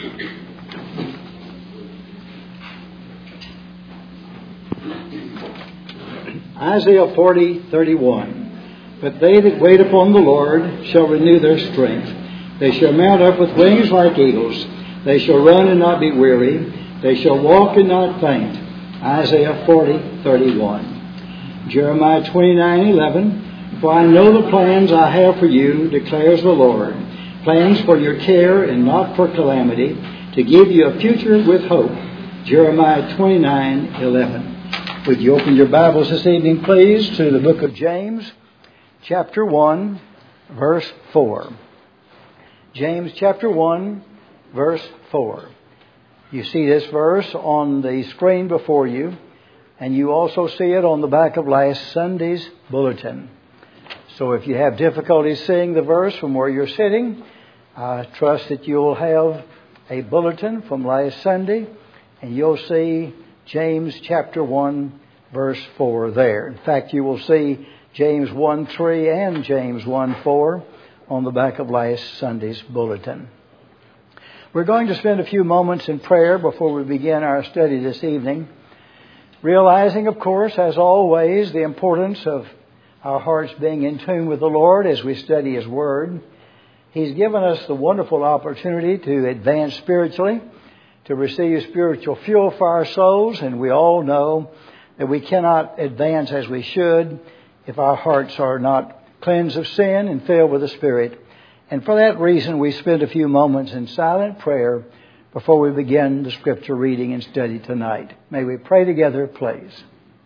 Isaiah 40:31. But they that wait upon the Lord shall renew their strength. They shall mount up with wings like eagles. They shall run and not be weary. They shall walk and not faint. Isaiah 40:31. Jeremiah 29:11. For I know the plans I have for you, declares the Lord. Plans for your care and not for calamity, to give you a future with hope. Jeremiah 29:11. Would you open your Bibles this evening, please, to the book of James, chapter 1, verse 4. James chapter 1, verse 4. You see this verse on the screen before you, and you also see it on the back of last Sunday's bulletin. So if you have difficulty seeing the verse from where you're sitting, I trust that you'll have a bulletin from last Sunday, and you'll see James chapter 1, verse 4 there. In fact, you will see James 1:3 and James 1:4 on the back of last Sunday's bulletin. We're going to spend a few moments in prayer before we begin our study this evening, realizing, of course, as always, the importance of our hearts being in tune with the Lord as we study His Word. He's given us the wonderful opportunity to advance spiritually, to receive spiritual fuel for our souls, and we all know that we cannot advance as we should if our hearts are not cleansed of sin and filled with the Spirit. And for that reason, we spend a few moments in silent prayer before we begin the Scripture reading and study tonight. May we pray together, please.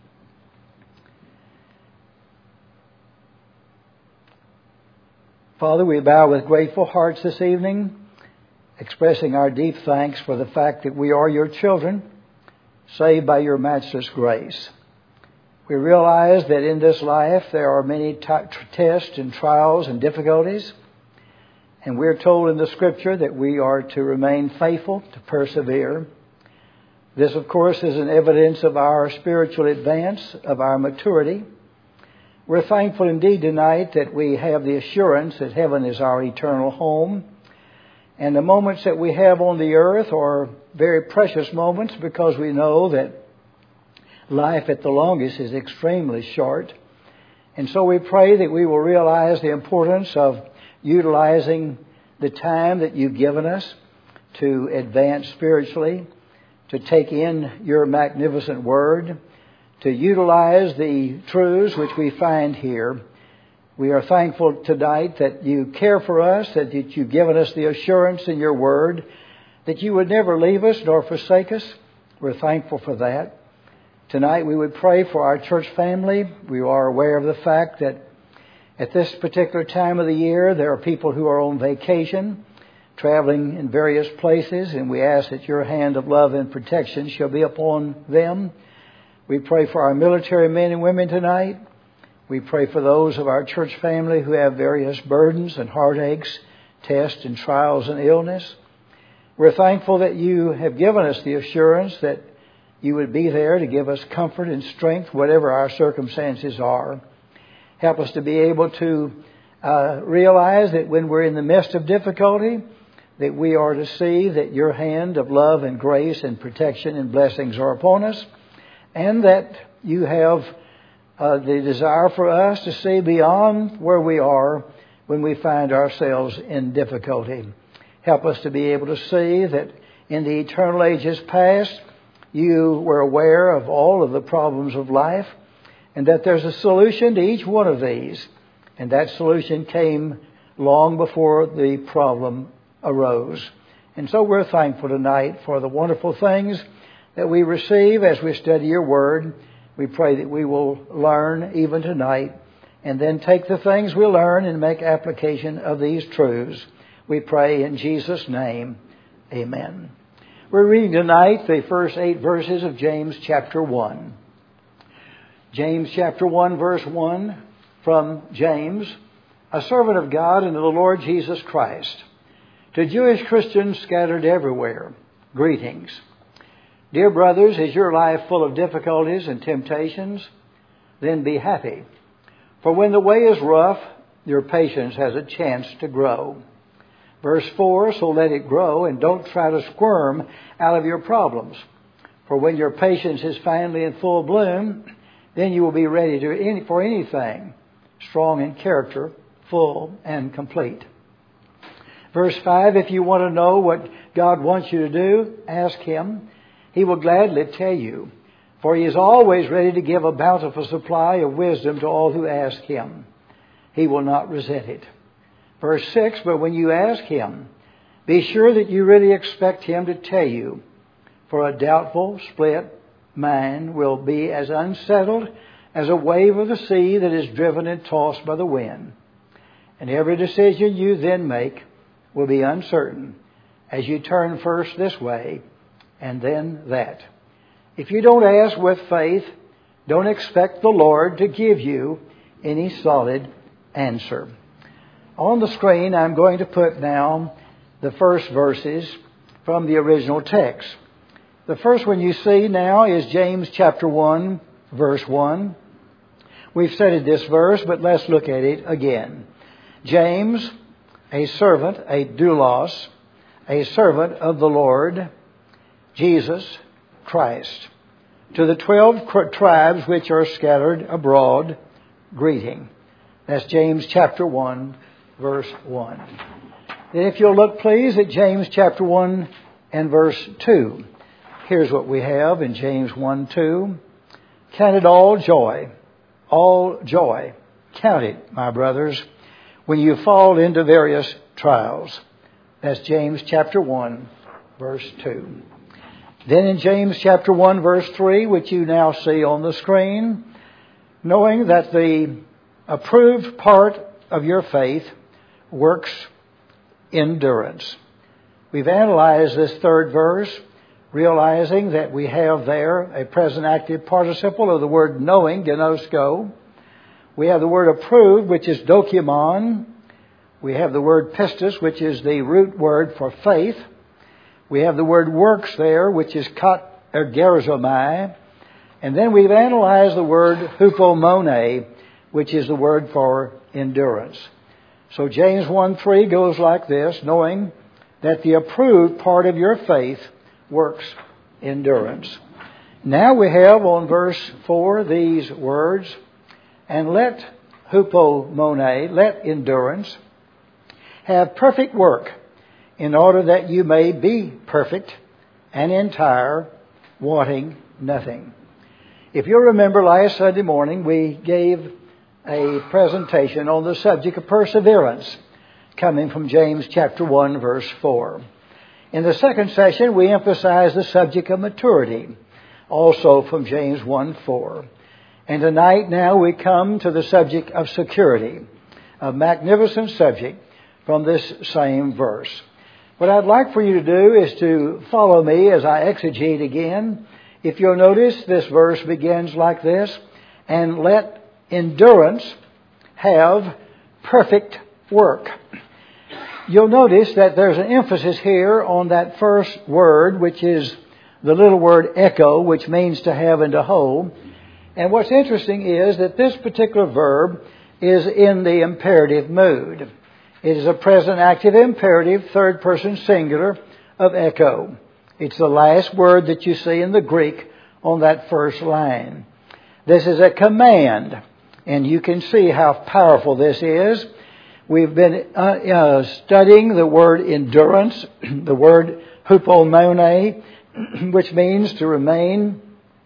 Father, we bow with grateful hearts this evening, expressing our deep thanks for the fact that we are your children, saved by your matchless grace. We realize that in this life there are many tests and trials and difficulties, and we're told in the Scripture that we are to remain faithful, to persevere. This, of course, is an evidence of our spiritual advance, of our maturity. We're thankful indeed tonight that we have the assurance that heaven is our eternal home. And the moments that we have on the earth are very precious moments because we know that life at the longest is extremely short. And so we pray that we will realize the importance of utilizing the time that you've given us to advance spiritually, to take in your magnificent word, to utilize the truths which we find here. We are thankful tonight that you care for us, that you've given us the assurance in your word, that you would never leave us nor forsake us. We're thankful for that. Tonight we would pray for our church family. We are aware of the fact that at this particular time of the year, there are people who are on vacation, traveling in various places, and we ask that your hand of love and protection shall be upon them. We pray for our military men and women tonight. We pray for those of our church family who have various burdens and heartaches, tests and trials and illness. We're thankful that you have given us the assurance that you would be there to give us comfort and strength, whatever our circumstances are. Help us to be able to realize that when we're in the midst of difficulty, that we are to see that your hand of love and grace and protection and blessings are upon us, and that you have the desire for us to see beyond where we are when we find ourselves in difficulty. Help us to be able to see that in the eternal ages past, you were aware of all of the problems of life, and that there's a solution to each one of these. And that solution came long before the problem arose. And so we're thankful tonight for the wonderful things that we receive as we study your word. We pray that we will learn even tonight and then take the things we learn and make application of these truths. We pray in Jesus' name. Amen. We're reading tonight the first 8 verses of James chapter 1. James chapter 1 verse 1 from James, a servant of God and of the Lord Jesus Christ. To Jewish Christians scattered everywhere, greetings. Dear brothers, is your life full of difficulties and temptations? Then be happy. For when the way is rough, your patience has a chance to grow. Verse 4, so let it grow and don't try to squirm out of your problems. For when your patience is finally in full bloom, then you will be ready for anything, strong in character, full and complete. Verse 5, if you want to know what God wants you to do, ask Him. He will gladly tell you, for He is always ready to give a bountiful supply of wisdom to all who ask Him. He will not resent it. Verse 6, but when you ask Him, be sure that you really expect Him to tell you, for a doubtful, split mind will be as unsettled as a wave of the sea that is driven and tossed by the wind. And every decision you then make will be uncertain as you turn first this way and then that. If you don't ask with faith, don't expect the Lord to give you any solid answer. On the screen, I'm going to put now the first verses from the original text. The first one you see now is James chapter 1, verse 1. We've studied this verse, but let's look at it again. James, a servant, a doulos, a servant of the Lord, Jesus Christ, to the 12 tribes which are scattered abroad, greeting. That's James chapter 1, verse 1. Then if you'll look, please, at James chapter 1 and verse 2. Here's what we have in James 1, 2. Count it all joy. Count it, my brothers, when you fall into various trials. That's James chapter 1, verse 2. Then in James chapter 1, verse 3, which you now see on the screen, knowing that the approved part of your faith works endurance. We've analyzed this third verse, realizing that we have there a present active participle of the word knowing, gnosko. We have the word approved, which is dokimon. We have the word pistis, which is the root word for faith. We have the word works there, which is gerizomai. And then we've analyzed the word hupomone, which is the word for endurance. So James 1:3 goes like this, knowing that the approved part of your faith works endurance. Now we have on verse 4 these words, and let hupomone, let endurance, have perfect work, in order that you may be perfect and entire, wanting nothing. If you remember, last Sunday morning we gave a presentation on the subject of perseverance, coming from James chapter 1, verse 4. In the second session, we emphasized the subject of maturity, also from James 1:4. And tonight, now, we come to the subject of security, a magnificent subject from this same verse. What I'd like for you to do is to follow me as I exegete again. If you'll notice, this verse begins like this, and let endurance have perfect work. You'll notice that there's an emphasis here on that first word, which is the little word echo, which means to have and to hold. And what's interesting is that this particular verb is in the imperative mood. It is a present active imperative, third person singular of echo. It's the last word that you see in the Greek on that first line. This is a command, and you can see how powerful this is. We've been studying the word endurance, the word hupomone, which means to remain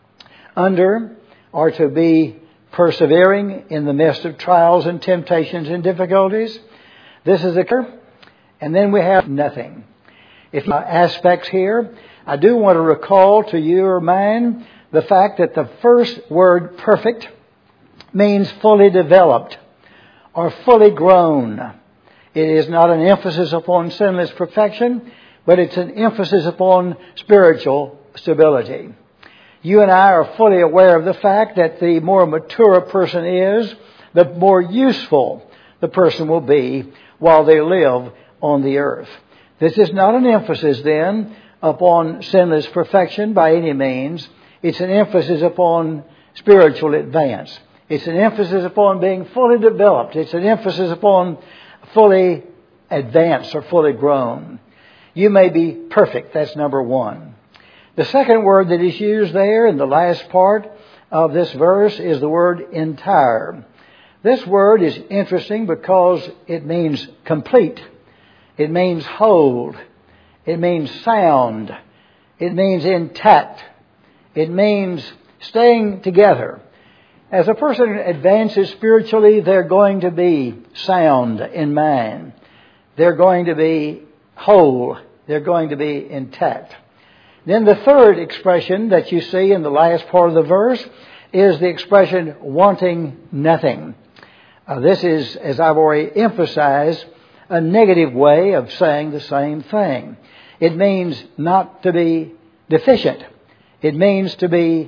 under or to be persevering in the midst of trials and temptations and difficulties. This is a curve. And then we have nothing. If aspects here, I do want to recall to your mind the fact that the first word perfect means fully developed or fully grown. It is not an emphasis upon sinless perfection, but it's an emphasis upon spiritual stability. You and I are fully aware of the fact that the more mature a person is, the more useful the person will be while they live on the earth. This is not an emphasis then upon sinless perfection by any means. It's an emphasis upon spiritual advance. It's an emphasis upon being fully developed. It's an emphasis upon fully advanced or fully grown. You may be perfect. That's number one. The second word that is used there in the last part of this verse is the word entire. This word is interesting because it means complete. It means whole. It means sound. It means intact. It means staying together. As a person advances spiritually, they're going to be sound in mind. They're going to be whole. They're going to be intact. Then the third expression that you see in the last part of the verse is the expression wanting nothing. This is, as I've already emphasized, a negative way of saying the same thing. It means not to be deficient. It means to be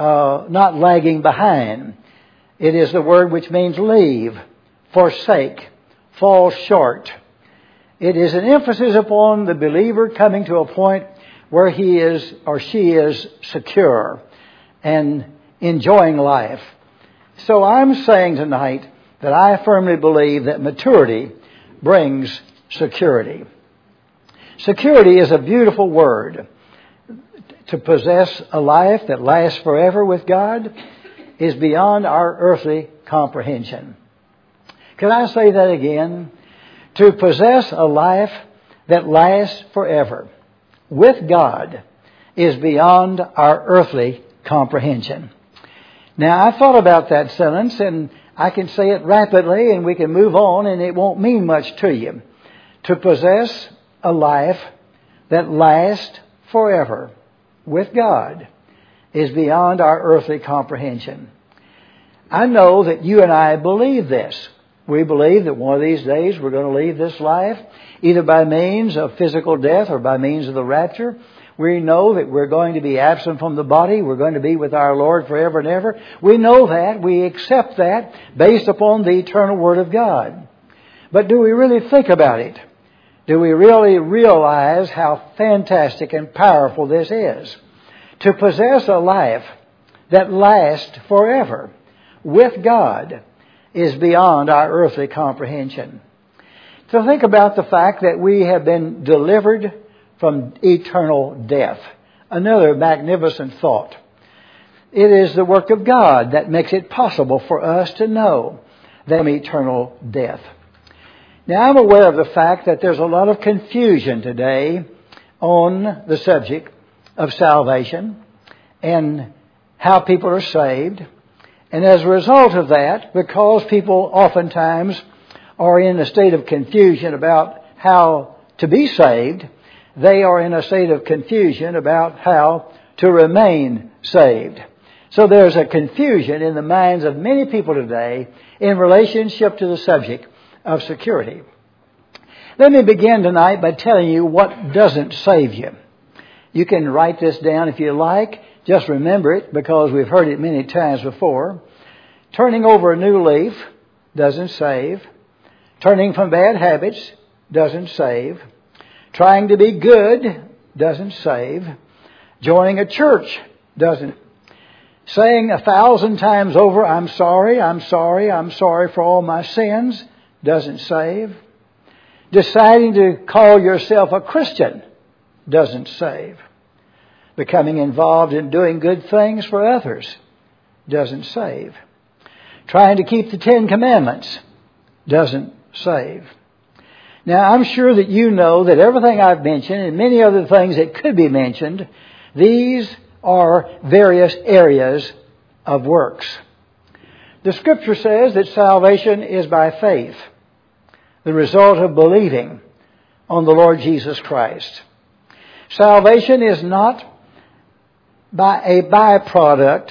not lagging behind. It is the word which means leave, forsake, fall short. It is an emphasis upon the believer coming to a point where he is or she is secure and enjoying life. So I'm saying tonight that I firmly believe that maturity brings security. Security is a beautiful word. To possess a life that lasts forever with God is beyond our earthly comprehension. Can I say that again? To possess a life that lasts forever with God is beyond our earthly comprehension. Now, I've thought about that sentence, and I can say it rapidly, and we can move on, and it won't mean much to you. To possess a life that lasts forever with God is beyond our earthly comprehension. I know that you and I believe this. We believe that one of these days we're going to leave this life, either by means of physical death or by means of the rapture. We know that we're going to be absent from the body. We're going to be with our Lord forever and ever. We know that. We accept that based upon the eternal Word of God. But do we really think about it? Do we really realize how fantastic and powerful this is? To possess a life that lasts forever with God is beyond our earthly comprehension. So think about the fact that we have been delivered from eternal death. Another magnificent thought. It is the work of God that makes it possible for us to know them eternal death. Now, I'm aware of the fact that there's a lot of confusion today on the subject of salvation and how people are saved. And as a result of that, because people oftentimes are in a state of confusion about how to be saved, they are in a state of confusion about how to remain saved. So there's a confusion in the minds of many people today in relationship to the subject of security. Let me begin tonight by telling you what doesn't save you. You can write this down if you like. Just remember it because we've heard it many times before. Turning over a new leaf doesn't save. Turning from bad habits doesn't save. Trying to be good doesn't save. Joining a church doesn't. Saying 1,000 times over, I'm sorry, I'm sorry, I'm sorry for all my sins, doesn't save. Deciding to call yourself a Christian doesn't save. Becoming involved in doing good things for others doesn't save. Trying to keep the 10 Commandments doesn't save. Now, I'm sure that you know that everything I've mentioned and many other things that could be mentioned, these are various areas of works. The Scripture says that salvation is by faith, the result of believing on the Lord Jesus Christ. Salvation is not a byproduct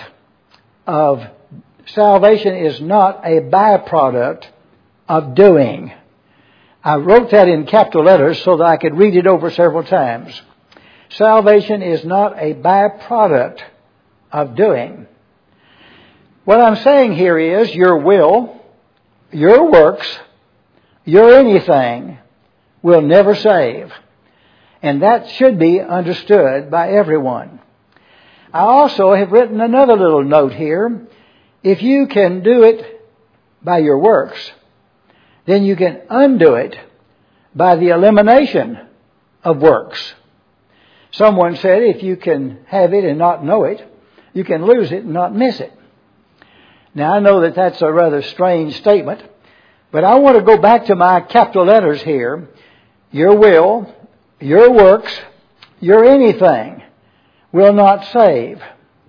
of doing. I wrote that in capital letters so that I could read it over several times. Salvation is not a byproduct of doing. What I'm saying here is your will, your works, your anything will never save. And that should be understood by everyone. I also have written another little note here. If you can do it by your works, then you can undo it by the elimination of works. Someone said if you can have it and not know it, you can lose it and not miss it. Now I know that that's a rather strange statement, but I want to go back to my capital letters here. Your will, your works, your anything will not save.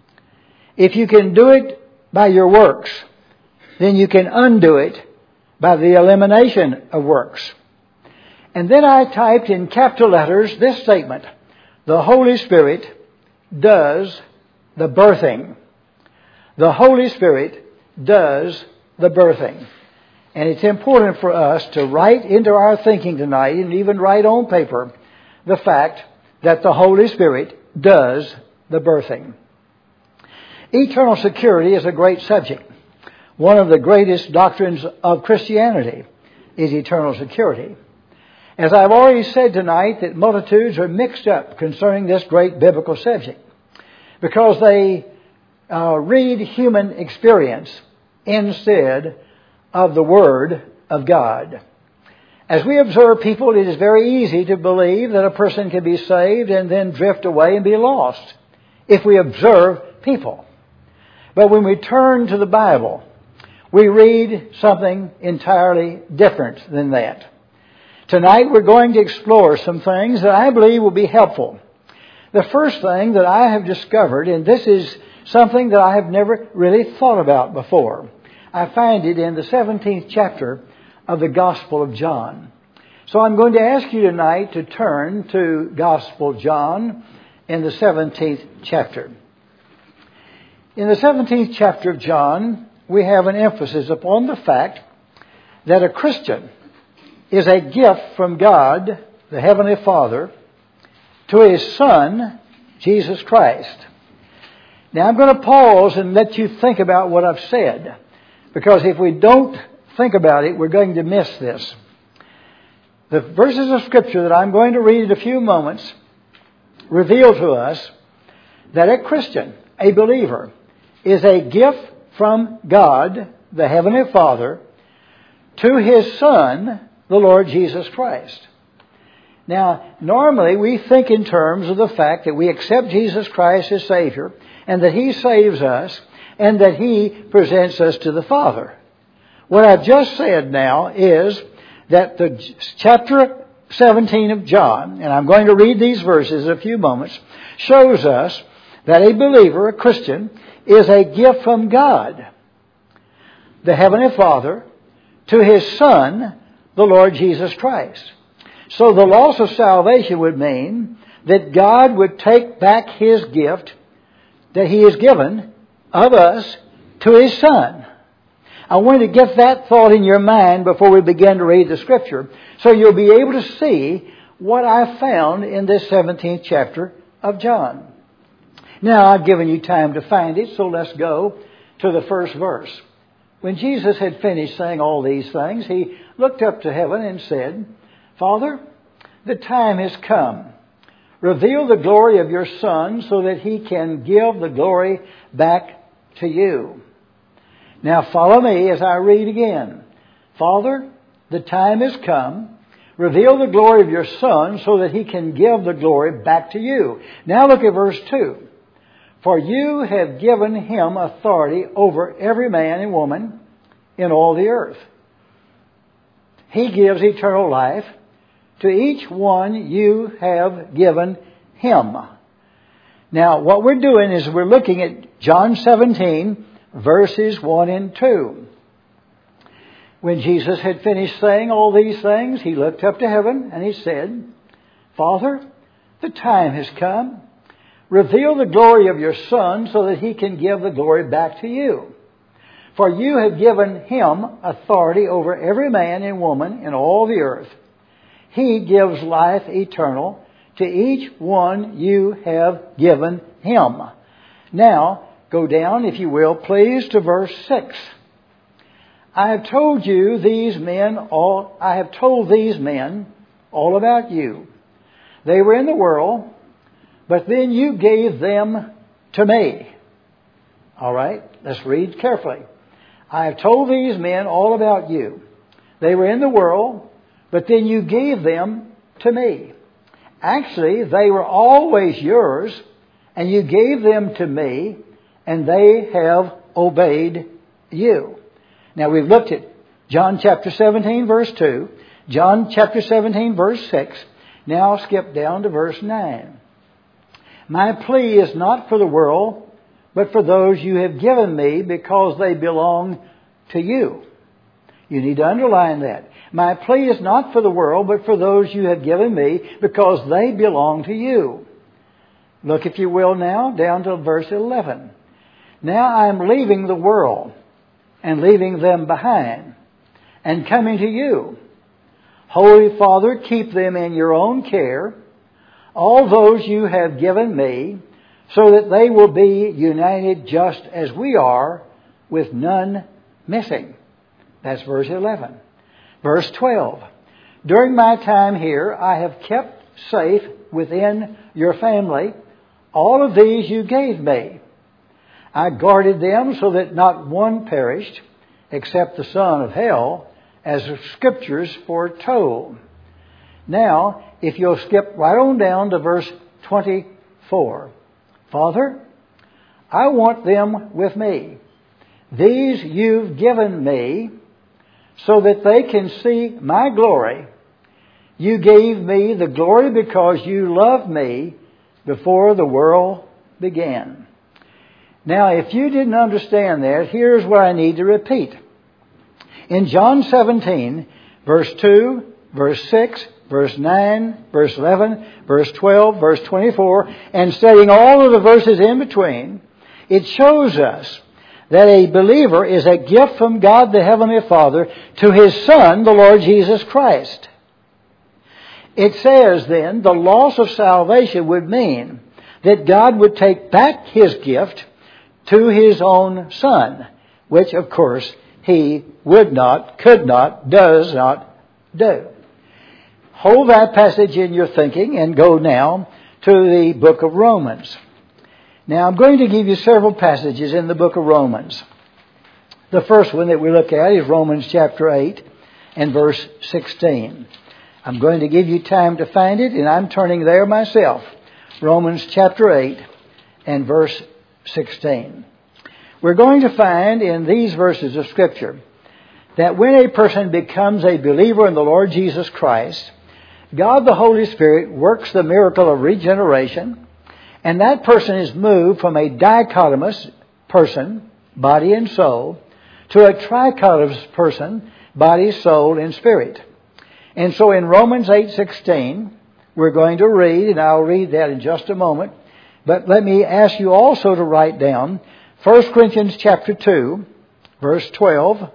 If you can do it by your works, then you can undo it by the elimination of works. And then I typed in capital letters this statement: the Holy Spirit does the birthing. The Holy Spirit does the birthing. And it's important for us to write into our thinking tonight, and even write on paper, the fact that the Holy Spirit does the birthing. Eternal security is a great subject. One of the greatest doctrines of Christianity is eternal security. As I've already said tonight, that multitudes are mixed up concerning this great biblical subject because they read human experience instead of the Word of God. As we observe people, it is very easy to believe that a person can be saved and then drift away and be lost if we observe people. But when we turn to the Bible, we read something entirely different than that. Tonight we're going to explore some things that I believe will be helpful. The first thing that I have discovered, and this is something that I have never really thought about before, I find it in the 17th chapter of the Gospel of John. So I'm going to ask you tonight to turn to Gospel John in the 17th chapter. In the 17th chapter of John, we have an emphasis upon the fact that a Christian is a gift from God, the Heavenly Father, to His Son, Jesus Christ. Now I'm going to pause and let you think about what I've said, because if we don't think about it, we're going to miss this. The verses of Scripture that I'm going to read in a few moments reveal to us that a Christian, a believer, is a gift from God, the Heavenly Father, to His Son, the Lord Jesus Christ. Now, normally we think in terms of the fact that we accept Jesus Christ as Savior, and that He saves us, and that He presents us to the Father. What I've just said now is that the chapter 17 of John, and I'm going to read these verses in a few moments, shows us that a believer, a Christian, is a gift from God, the Heavenly Father, to His Son, the Lord Jesus Christ. So the loss of salvation would mean that God would take back His gift that He has given of us to His Son. I want to get that thought in your mind before we begin to read the Scripture, so you'll be able to see what I found in this 17th chapter of John. Now, I've given you time to find it, so let's go to the first verse. When Jesus had finished saying all these things, He looked up to heaven and said, Father, the time has come. Reveal the glory of your Son so that He can give the glory back to you. Now follow me as I read again. Father, the time has come. Reveal the glory of your Son so that He can give the glory back to you. Now look at verse 2. For you have given Him authority over every man and woman in all the earth. He gives eternal life to each one you have given Him. Now, what we're doing is we're looking at John 17, verses 1 and 2. When Jesus had finished saying all these things, He looked up to heaven and He said, Father, the time has come. Reveal the glory of your Son so that He can give the glory back to you. For you have given Him authority over every man and woman in all the earth. He gives life eternal to each one you have given Him. Now, go down, if you will, please, to verse 6. I have told these men all about you. They were in the world, but then you gave them to me. All right, let's read carefully. I have told these men all about you. They were in the world, but then you gave them to me. Actually, they were always yours, and you gave them to me, and they have obeyed you. Now, we've looked at John chapter 17, verse 2, John chapter 17, verse 6. Now I'll skip down to verse 9. My plea is not for the world, but for those you have given me, because they belong to you. You need to underline that. My plea is not for the world, but for those you have given me, because they belong to you. Look, if you will, now down to verse 11. Now I am leaving the world and leaving them behind and coming to you. Holy Father, keep them in your own care, all those you have given me, so that they will be united just as we are, with none missing. That's verse 11. Verse 12. During my time here, I have kept safe within your family all of these you gave me. I guarded them so that not one perished, except the son of hell, as the Scriptures foretold. Now, if you'll skip right on down to verse 24. Father, I want them with me. These you've given me so that they can see my glory. You gave me the glory because you loved me before the world began. Now, if you didn't understand that, here's what I need to repeat. In John 17, verse 2, verse 6, verse 9, verse 11, verse 12, verse 24, and studying all of the verses in between, it shows us that a believer is a gift from God the Heavenly Father to His Son, the Lord Jesus Christ. It says then, the loss of salvation would mean that God would take back His gift to His own Son, which of course He would not, could not, does not do. Hold that passage in your thinking and go now to the book of Romans. Now I'm going to give you several passages in the book of Romans. The first one that we look at is Romans chapter 8 and verse 16. I'm going to give you time to find it, and I'm turning there myself. Romans chapter 8 and verse 16. We're going to find in these verses of Scripture that when a person becomes a believer in the Lord Jesus Christ, God the Holy Spirit works the miracle of regeneration, and that person is moved from a dichotomous person, body and soul, to a trichotomous person, body, soul, and spirit. And so in Romans 8:16, we're going to read, and I'll read that in just a moment, but let me ask you also to write down 1 Corinthians chapter 2, verse 12,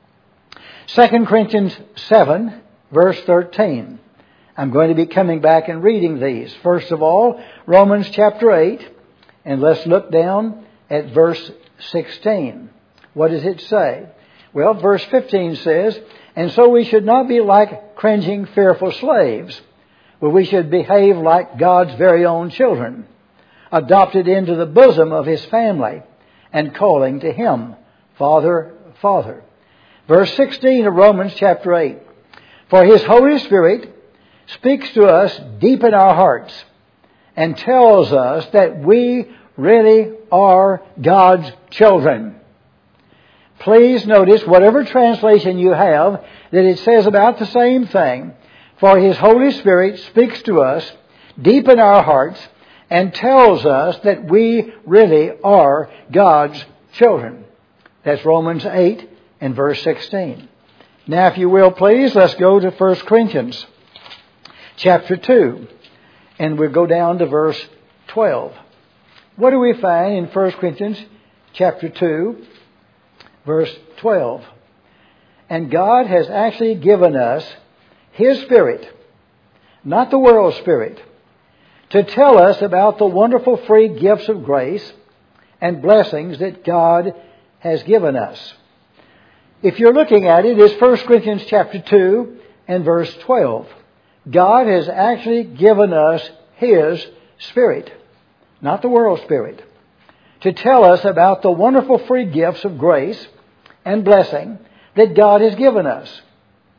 2 Corinthians 7, verse 13. I'm going to be coming back and reading these. First of all, Romans chapter 8, and let's look down at verse 16. What does it say? Well, verse 15 says, and so we should not be like cringing, fearful slaves, but we should behave like God's very own children, adopted into the bosom of His family, and calling to Him, Father, Father. Verse 16 of Romans chapter 8, for His Holy Spirit speaks to us deep in our hearts and tells us that we really are God's children. Please notice, whatever translation you have, that it says about the same thing. For His Holy Spirit speaks to us deep in our hearts and tells us that we really are God's children. That's Romans 8 and verse 16. Now, if you will, please, let's go to 1 Corinthians chapter 2, and we'll go down to verse 12. What do we find in 1 Corinthians chapter 2, verse 12? And God has actually given us His Spirit, not the world's spirit, to tell us about the wonderful free gifts of grace and blessings that God has given us. If you're looking at it, it's 1 Corinthians chapter 2 and verse 12. God has actually given us His Spirit, not the world's spirit, to tell us about the wonderful free gifts of grace and blessing that God has given us.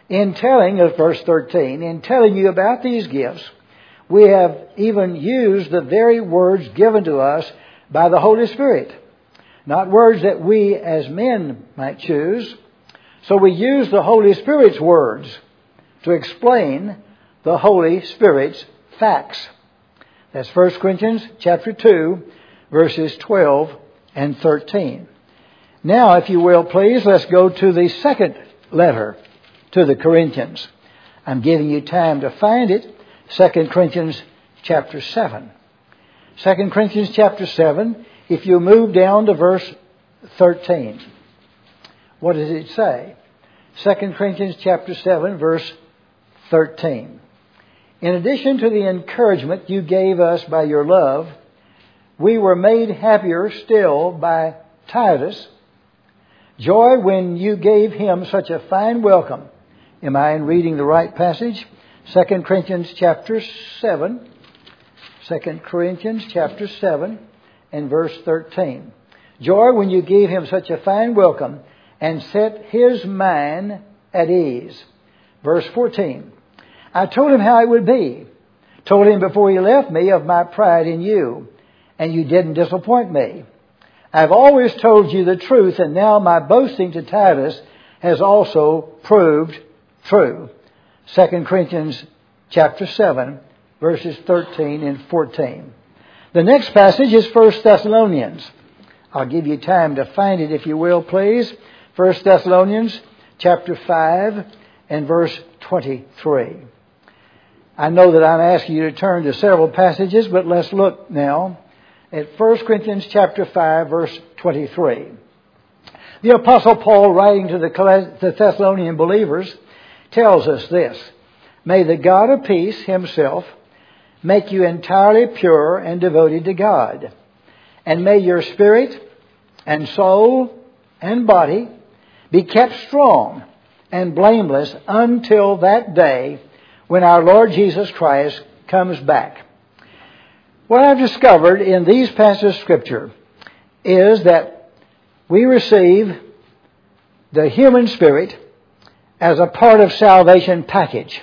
In telling, of verse 13, in telling you about these gifts, we have even used the very words given to us by the Holy Spirit. Not words that we as men might choose. So we use the Holy Spirit's words to explain the Holy Spirit's facts. That's 1 Corinthians chapter 2, verses 12 and 13. Now, if you will, please, let's go to the second letter to the Corinthians. I'm giving you time to find it. 2 Corinthians chapter 7. 2 Corinthians chapter 7, if you move down to verse 13. What does it say? 2 Corinthians chapter 7, verse 13. In addition to the encouragement you gave us by your love, we were made happier still by Titus. Joy when you gave him such a fine welcome. Am I in reading the right passage? 2 Corinthians chapter 7. 2 Corinthians chapter 7 and verse 13. Joy when you gave him such a fine welcome and set his mind at ease. Verse 14. I told him how it would be. Told him before he left me of my pride in you. And you didn't disappoint me. I've always told you the truth, and now my boasting to Titus has also proved true. 2 Corinthians chapter 7, verses 13 and 14. The next passage is 1 Thessalonians. I'll give you time to find it if you will, please. 1 Thessalonians chapter 5 and verse 23. I know that I'm asking you to turn to several passages, but let's look now at 1 Corinthians chapter 5, verse 23. The Apostle Paul, writing to the Thessalonian believers, tells us this. May the God of peace himself make you entirely pure and devoted to God. And may your spirit and soul and body be kept strong and blameless until that day when our Lord Jesus Christ comes back. What I've discovered in these passages of Scripture is that we receive the human spirit as a part of salvation package.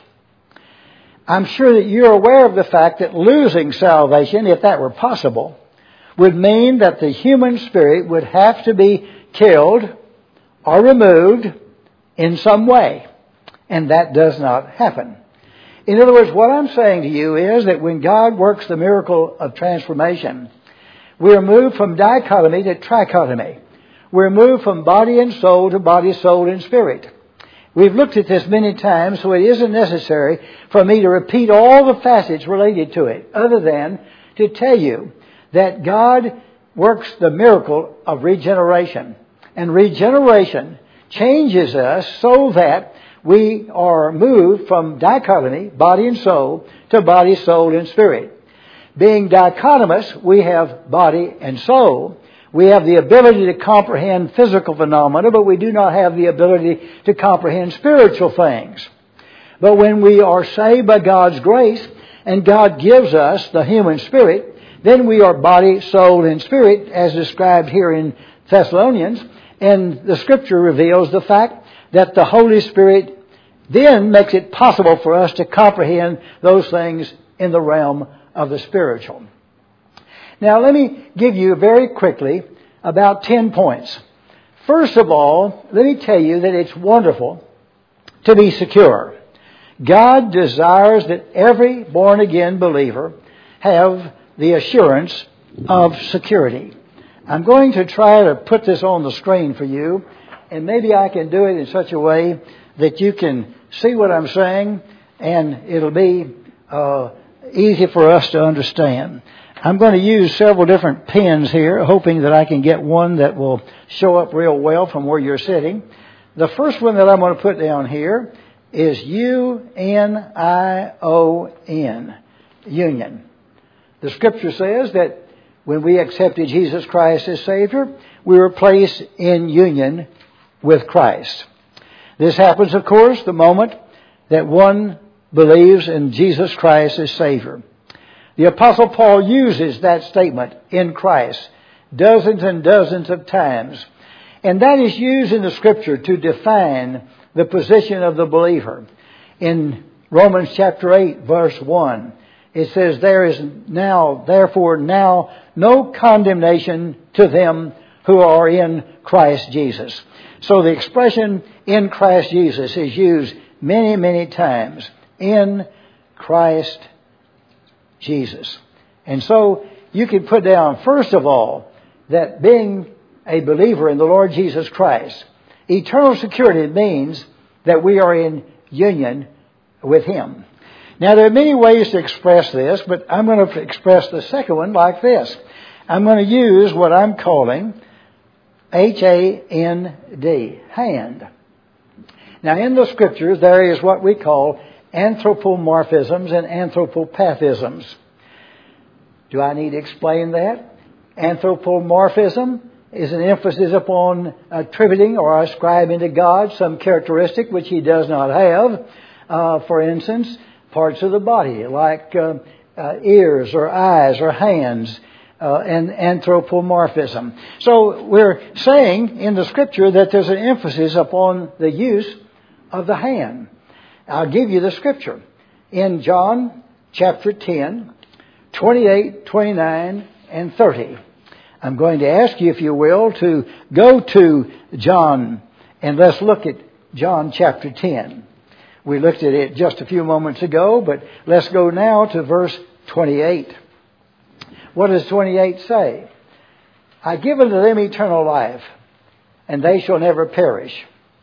I'm sure that you're aware of the fact that losing salvation, if that were possible, would mean that the human spirit would have to be killed or removed in some way. And that does not happen. In other words, what I'm saying to you is that when God works the miracle of transformation, we are moved from dichotomy to trichotomy. We're moved from body and soul to body, soul, and spirit. We've looked at this many times, so it isn't necessary for me to repeat all the facets related to it, other than to tell you that God works the miracle of regeneration. And regeneration changes us so that we are moved from dichotomy, body and soul, to body, soul, and spirit. Being dichotomous, we have body and soul. We have the ability to comprehend physical phenomena, but we do not have the ability to comprehend spiritual things. But when we are saved by God's grace, and God gives us the human spirit, then we are body, soul, and spirit, as described here in Thessalonians. And the Scripture reveals the fact that the Holy Spirit then makes it possible for us to comprehend those things in the realm of the spiritual. Now, let me give you very quickly about 10 points. First of all, let me tell you that it's wonderful to be secure. God desires that every born-again believer have the assurance of security. I'm going to try to put this on the screen for you, and maybe I can do it in such a way that you can see what I'm saying, and it'll be easy for us to understand. I'm going to use several different pens here, hoping that I can get one that will show up real well from where you're sitting. The first one that I'm going to put down here is U-N-I-O-N, union. The Scripture says that when we accepted Jesus Christ as Savior, we were placed in union with Christ. This happens, of course, the moment that one believes in Jesus Christ as Savior. The Apostle Paul uses that statement, in Christ, dozens and dozens of times. And that is used in the Scripture to define the position of the believer. In Romans chapter 8, verse 1, it says, there is therefore now no condemnation to them who are in Christ Jesus. So the expression in Christ Jesus is used many, many times. In Christ Jesus. And so you can put down, first of all, that being a believer in the Lord Jesus Christ, eternal security means that we are in union with Him. Now, there are many ways to express this, but I'm going to express the second one like this. I'm going to use what I'm calling H-A-N-D, hand. Now, in the Scriptures, there is what we call anthropomorphisms and anthropopathisms. Do I need to explain that? Anthropomorphism is an emphasis upon attributing or ascribing to God some characteristic which He does not have. For instance, parts of the body like ears or eyes or hands, and anthropomorphism. So we're saying in the Scripture that there's an emphasis upon the use of the hand. I'll give you the Scripture. In John chapter 10, 28, 29, and 30. I'm going to ask you, if you will, to go to John and let's look at John chapter 10. We looked at it just a few moments ago, but let's go now to verse 28. What does 28 say? I give unto them eternal life, and they shall never perish.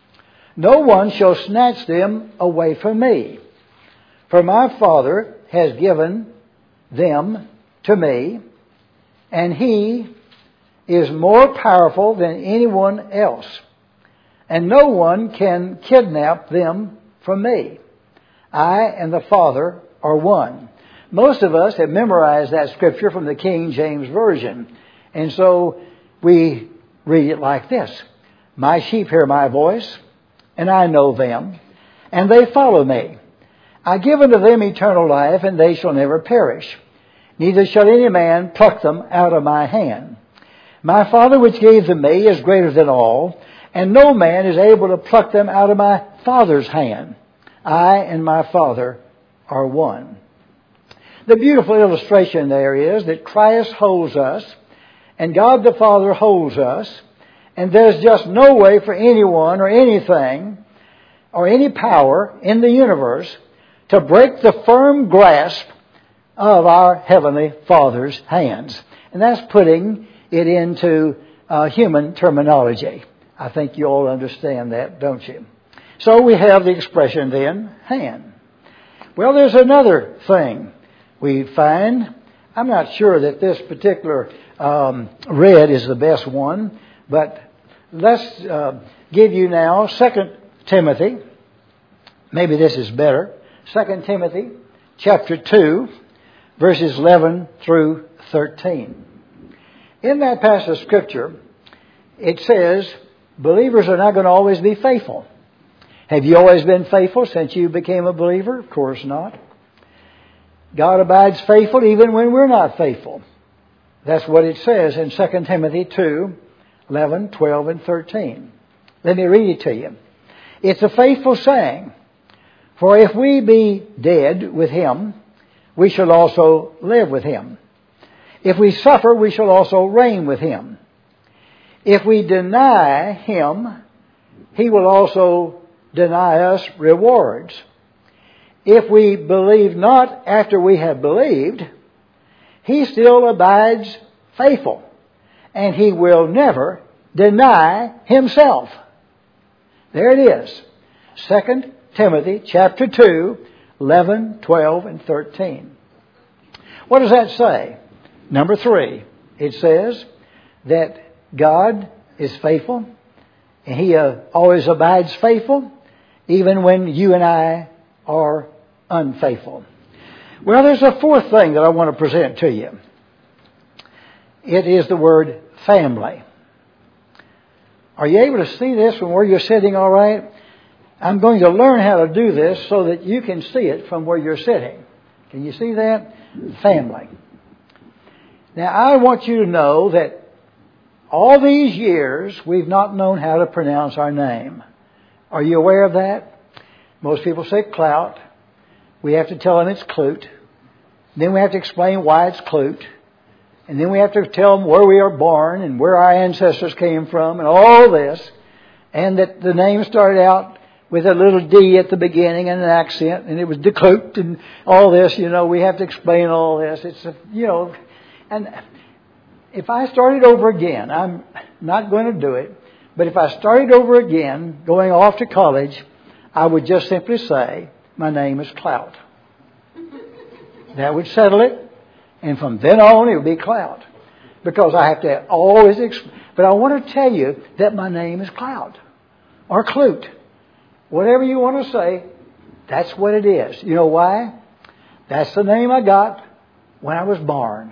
No one shall snatch them away from me. For my Father has given them to me, and He is more powerful than anyone else. And no one can kidnap them from me. I and the Father are one. Most of us have memorized that Scripture from the King James Version. And so we read it like this. My sheep hear my voice, and I know them, and they follow me. I give unto them eternal life, and they shall never perish. Neither shall any man pluck them out of my hand. My Father which gave them me is greater than all, and no man is able to pluck them out of my Father's hand. I and my Father are one. The beautiful illustration there is that Christ holds us, and God the Father holds us, and there's just no way for anyone or anything or any power in the universe to break the firm grasp of our Heavenly Father's hands. And that's putting it into human terminology. I think you all understand that, don't you? So we have the expression then, hand. Well, there's another thing we find. I'm not sure that this particular red is the best one, but let's give you now 2 Timothy. Maybe this is better. 2 Timothy chapter 2, verses 11 through 13. In that passage of Scripture, it says, believers are not going to always be faithful. Have you always been faithful since you became a believer? Of course not. God abides faithful even when we're not faithful. That's what it says in 2 Timothy 2, 11, 12, and 13. Let me read it to you. It's a faithful saying, for if we be dead with Him, we shall also live with Him. If we suffer, we shall also reign with Him. If we deny Him, He will also deny us rewards. If we believe not after we have believed, He still abides faithful, and He will never deny Himself. There it is. 2 Timothy chapter 2, 11, 12, and 13. What does that say? Number 3, it says that God is faithful, and He always abides faithful, even when you and I are unfaithful. Well, there's a fourth thing that I want to present to you. It is the word family. Are you able to see this from where you're sitting all right? I'm going to learn how to do this so that you can see it from where you're sitting. Can you see that? Family. Now, I want you to know that all these years we've not known how to pronounce our name. Are you aware of that? Most people say clout. We have to tell them it's Clute. Then we have to explain why it's Clute. And then we have to tell them where we are born and where our ancestors came from and all this. And that the name started out with a little D at the beginning and an accent, and it was de Clute and all this. We have to explain all this. And if I started over again, I'm not going to do it, but if I started over again, going off to college, I would just simply say, my name is Clout. That would settle it. And from then on, it would be Clout. Because I have to always but I want to tell you that my name is Clout. Or Clute. Whatever you want to say, that's what it is. You know why? That's the name I got when I was born.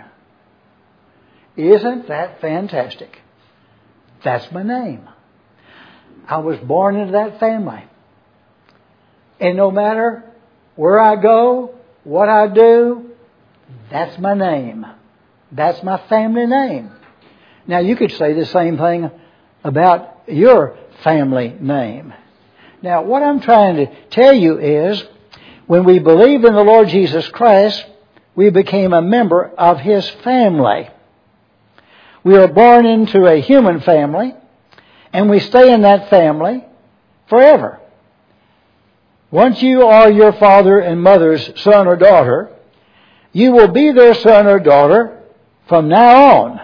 Isn't that fantastic? That's my name. I was born into that family. And no matter where I go, what I do, that's my name. That's my family name. Now you could say the same thing about your family name. Now what I'm trying to tell you is, when we believed in the Lord Jesus Christ, we became a member of His family. We are born into a human family, and we stay in that family forever. Once you are your father and mother's son or daughter, you will be their son or daughter from now on.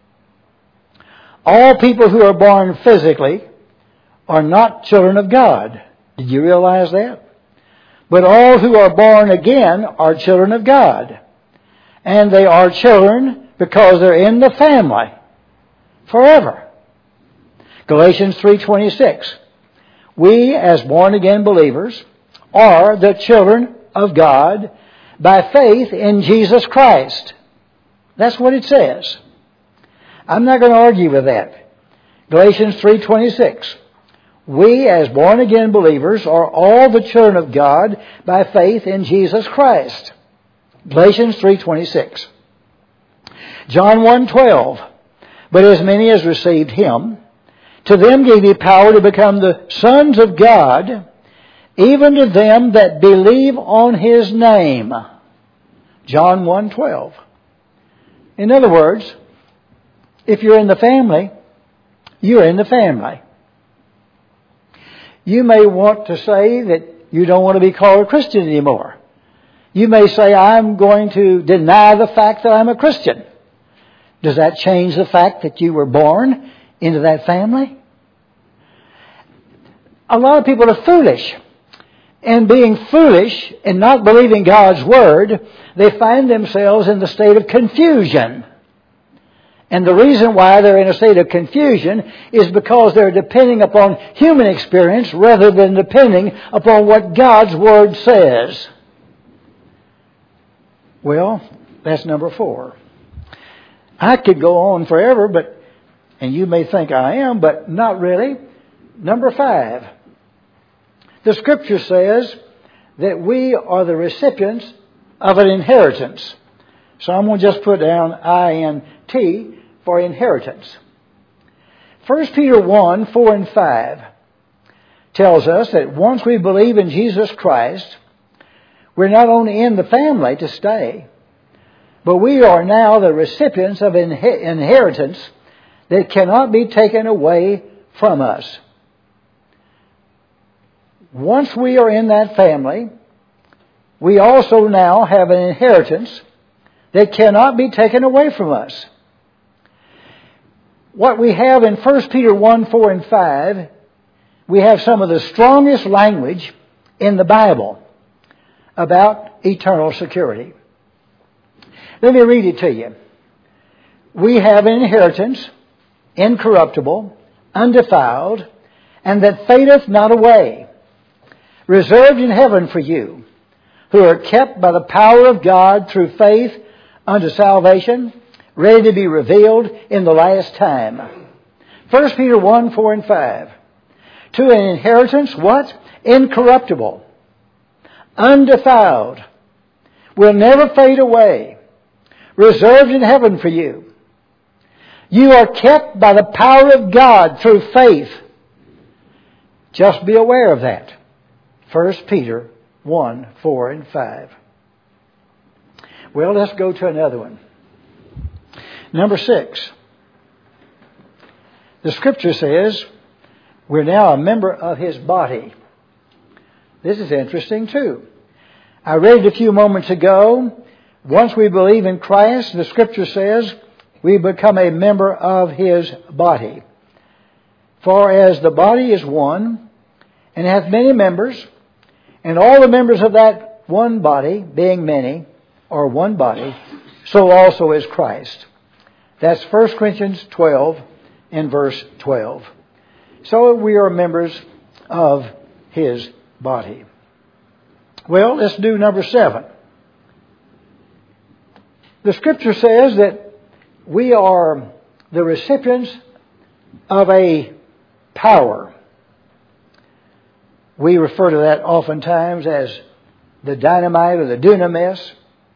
All people who are born physically are not children of God. Did you realize that? But all who are born again are children of God. And they are children because they're in the family forever. Galatians 3:26. We, as born-again believers, are the children of God by faith in Jesus Christ. That's what it says. I'm not going to argue with that. Galatians 3:26. We, as born-again believers, are all the children of God by faith in Jesus Christ. Galatians 3:26. John 1:12. But as many as received Him, to them gave He power to become the sons of God, even to them that believe on His name. John 1:12. In other words, if you're in the family, you're in the family. You may want to say that you don't want to be called a Christian anymore. You may say, I'm going to deny the fact that I'm a Christian. Does that change the fact that you were born into that family? A lot of people are foolish. And being foolish and not believing God's Word, they find themselves in the state of confusion. And the reason why they're in a state of confusion is because they're depending upon human experience rather than depending upon what God's Word says. Well, that's number 4. I could go on forever, and you may think I am, but not really. Number 5. The Scripture says that we are the recipients of an inheritance. So I'm going to just put down INT for inheritance. 1 Peter 1:4 and 5 tells us that once we believe in Jesus Christ, we're not only in the family to stay, but we are now the recipients of inheritance that cannot be taken away from us. Once we are in that family, we also now have an inheritance that cannot be taken away from us. What we have in 1 Peter 1:4 and 5, we have some of the strongest language in the Bible about eternal security. Let me read it to you. We have an inheritance, incorruptible, undefiled, and that fadeth not away, reserved in heaven for you, who are kept by the power of God through faith unto salvation, ready to be revealed in the last time. 1 Peter 1:4 and 5. To an inheritance, what? Incorruptible, undefiled, will never fade away, reserved in heaven for you. You are kept by the power of God through faith. Just be aware of that. 1 Peter 1, 4, and 5. Well, let's go to another one. Number 6. The Scripture says we're now a member of His body. This is interesting too. I read it a few moments ago. Once we believe in Christ, the Scripture says we become a member of His body. For as the body is one, and hath many members, and all the members of that one body, being many, or one body, so also is Christ. That's 1 Corinthians 12 and verse 12. So we are members of His body. Well, let's do number 7. The Scripture says that we are the recipients of a power. We refer to that oftentimes as the dynamite or the dunamis.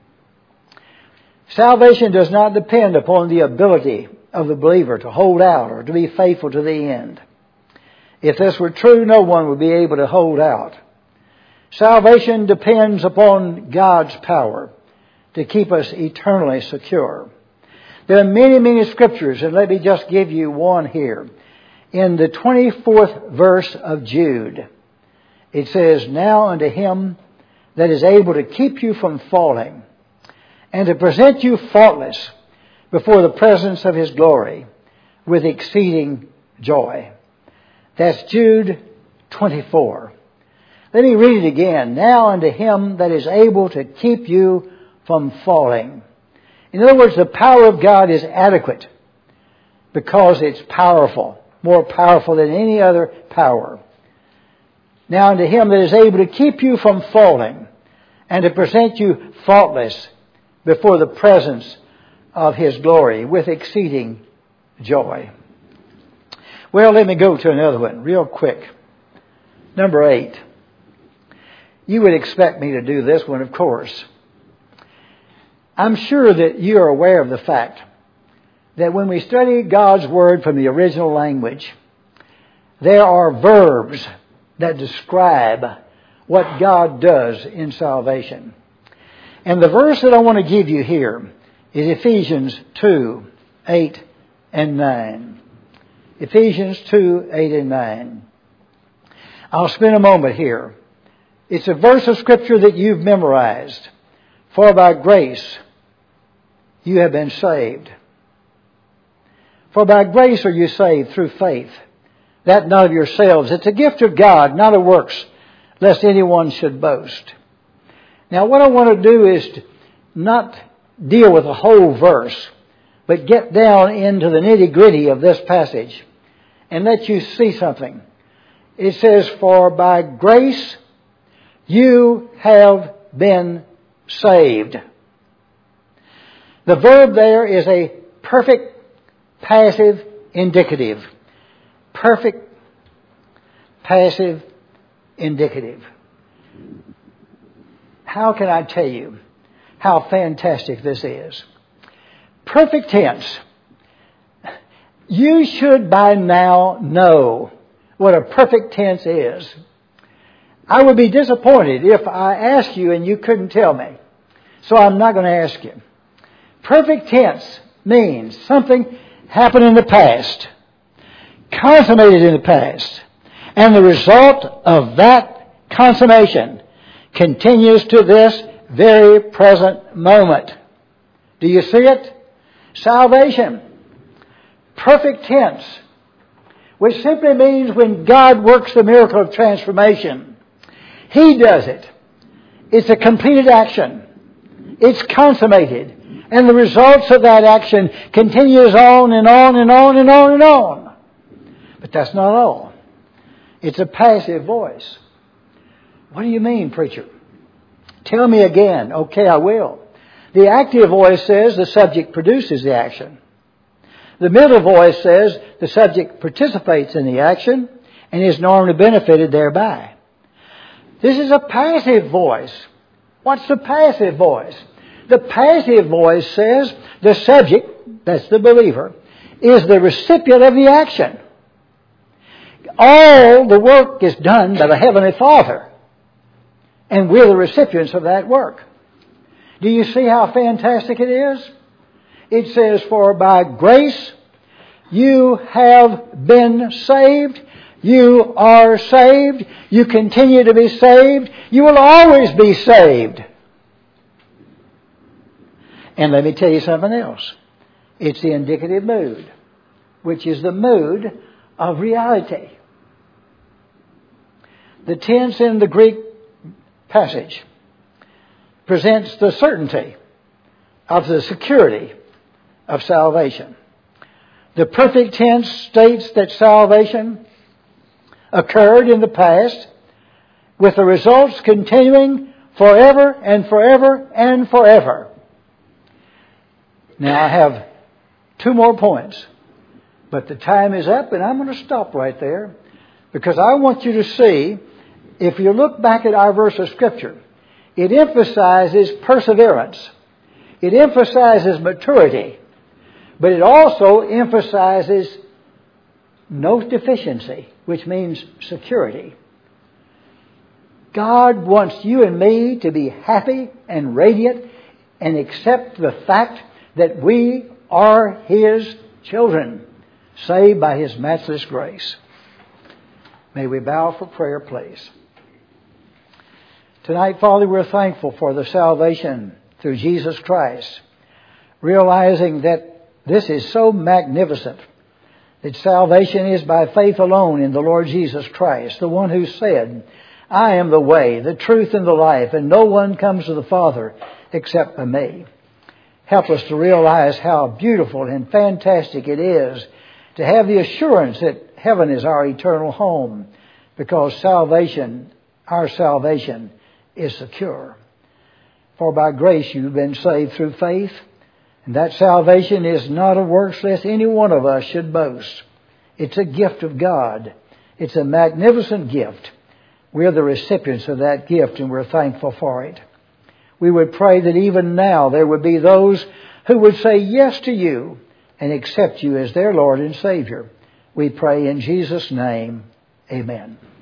Salvation does not depend upon the ability of the believer to hold out or to be faithful to the end. If this were true, no one would be able to hold out. Salvation depends upon God's power to keep us eternally secure. There are many, many scriptures, and let me just give you one here. In the 24th verse of Jude, it says, "Now unto Him that is able to keep you from falling, and to present you faultless before the presence of His glory with exceeding joy." That's Jude 24. Let me read it again. "Now unto Him that is able to keep you from falling." In other words, the power of God is adequate because it's powerful, more powerful than any other power. "Now unto Him that is able to keep you from falling and to present you faultless before the presence of His glory with exceeding joy." Well, let me go to another one real quick. Number 8. You would expect me to do this one, of course. I'm sure that you are aware of the fact that when we study God's Word from the original language, there are verbs that describe what God does in salvation. And the verse that I want to give you here is Ephesians 2, 8 and 9. Ephesians 2, 8 and 9. I'll spend a moment here. It's a verse of Scripture that you've memorized. "For by grace you have been saved." For by grace are you saved through faith, that not of yourselves. It's a gift of God, not of works, lest anyone should boast. Now what I want to do is to not deal with the whole verse, but get down into the nitty-gritty of this passage and let you see something. It says, "For by grace you have been saved." The verb there is a perfect passive indicative. Perfect passive indicative. How can I tell you how fantastic this is? Perfect tense. You should by now know what a perfect tense is. I would be disappointed if I asked you and you couldn't tell me. So I'm not going to ask you. Perfect tense means something happened in the past, consummated in the past, and the result of that consummation continues to this very present moment. Do you see it? Salvation. Perfect tense, which simply means when God works the miracle of transformation, He does it. It's a completed action. It's consummated. And the results of that action continues on and on and on and on and on. But that's not all. It's a passive voice. What do you mean, preacher? Tell me again. Okay, I will. The active voice says the subject produces the action. The middle voice says the subject participates in the action and is normally benefited thereby. This is a passive voice. What's the passive voice? The passive voice says the subject, that's the believer, is the recipient of the action. All the work is done by the Heavenly Father. And we're the recipients of that work. Do you see how fantastic it is? It says, for by grace you have been saved. You are saved. You continue to be saved. You will always be saved. And let me tell you something else. It's the indicative mood, which is the mood of reality. The tense in the Greek passage presents the certainty of the security of salvation. The perfect tense states that salvation occurred in the past, with the results continuing forever and forever and forever. Now I have 2 more points, but the time is up and I'm going to stop right there, because I want you to see, if you look back at our verse of Scripture, it emphasizes perseverance. It emphasizes maturity. But it also emphasizes no deficiency, which means security. God wants you and me to be happy and radiant and accept the fact that we are His children, saved by His matchless grace. May we bow for prayer, please. Tonight, Father, we're thankful for the salvation through Jesus Christ, realizing that this is so magnificent, that salvation is by faith alone in the Lord Jesus Christ, the one who said, I am the way, the truth, and the life, and no one comes to the Father except by me. Help us to realize how beautiful and fantastic it is to have the assurance that heaven is our eternal home, because salvation, our salvation, is secure. For by grace you've been saved through faith, and that salvation is not of works lest any one of us should boast. It's a gift of God. It's a magnificent gift. We're the recipients of that gift, and we're thankful for it. We would pray that even now there would be those who would say yes to you and accept you as their Lord and Savior. We pray in Jesus' name. Amen.